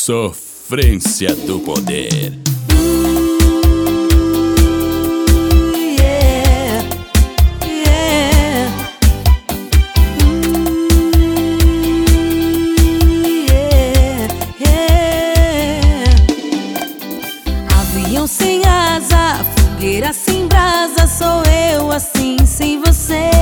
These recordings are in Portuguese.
Sofrência do poder. Avião sem asa, fogueira sem brasa, sou eu assim sem você.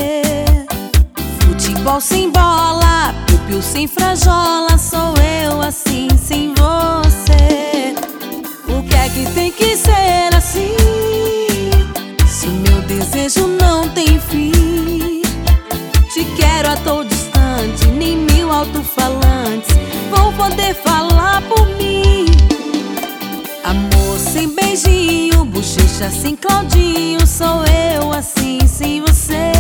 Futebol sem bola, piu-piu sem frajola, sou eu assim sem você. O que é que tem que ser assim? Se o meu desejo não tem fim. Te quero a todo instante, nem 1000 alto-falantes vão poder falar por mim. Amor sem beijinho, bochecha sem Claudinho, sou eu assim sem você.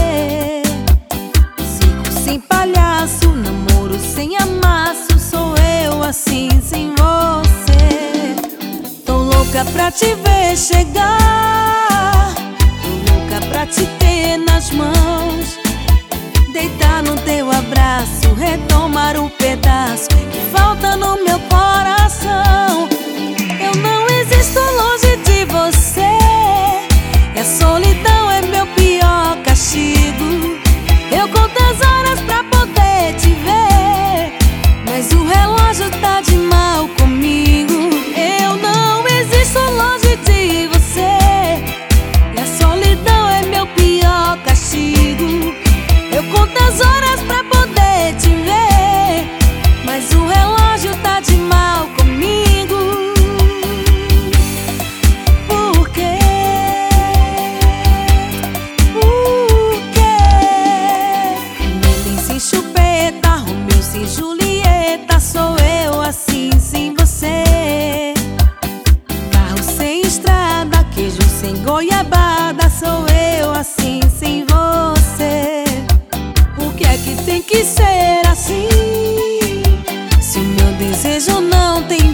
Circo sem palhaço, namoro sem amasso, sou eu assim sem você. Tô louca pra te ver chegar, tô louca pra te ter nas mãos, deitar no teu abraço, retomar o pedaço que falta no meu coração. Eu não existo longe de você, e a solidão é meu pior castigo. Eu conto as horas pra poder te ver, mas o relógio tá de mal comigo. Eu não existo longe de você, e a solidão é meu pior castigo. Eu conto as horas pra poder te ver, mas o relógio tá de mal comigo. Sem Julieta, sou eu assim sem você. Carro sem estrada, queijo sem goiabada, sou eu assim sem você. Por que é que tem que ser assim? Se o meu desejo não tem